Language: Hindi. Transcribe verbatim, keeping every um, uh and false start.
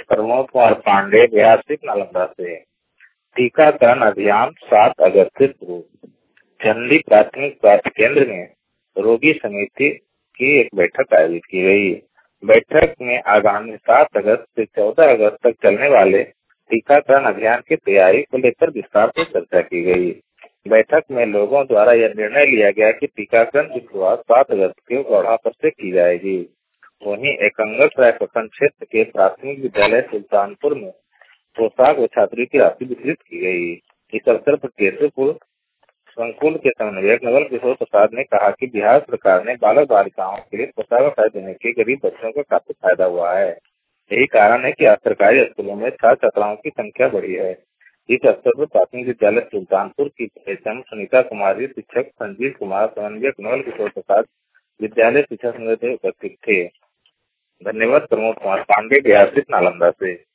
प्रमोद कुमार पांडे, बिहार नालंदा से। टीकाकरण अभियान सात अगस्त से शुरू। चंदी प्राथमिक स्वास्थ्य केंद्र में रोगी समिति की एक बैठक आयोजित की गई। बैठक में आगामी सात अगस्त से चौदह अगस्त तक चलने वाले टीकाकरण अभियान की तैयारी को लेकर विस्तार से चर्चा की गई। बैठक में लोगों द्वारा यह निर्णय लिया गया कि टीकाकरण की शुरुआत सात अगस्त के गौड़ापर से की जाएगी। वहीं एकंगरसराय प्रखंड क्षेत्र के प्राथमिक विद्यालय सुल्तानपुर में पोशाक व छात्री की राशि वितरित की गई। इस अवसर पर केशवपुर संकुल के समन्वयक नवल किशोर प्रसाद ने कहा कि बिहार सरकार ने बालक बालिकाओं के लिए पोशाक देने के गरीब बच्चों को काफी फायदा हुआ है। यही कारण है कि आज सरकारी स्कूलों में छात्र छात्राओं की संख्या बढ़ी है। इस अवसर पर प्राथमिक विद्यालय सुल्तानपुर की एचएम सुनीता कुमारी, शिक्षक संजीव कुमार, समन्वयक नवल किशोर प्रसाद, विद्यालय शिक्षा संगठन उपस्थित थे। धन्यवाद। प्रमोद कुमार पांडे, बिहार नालंदा से।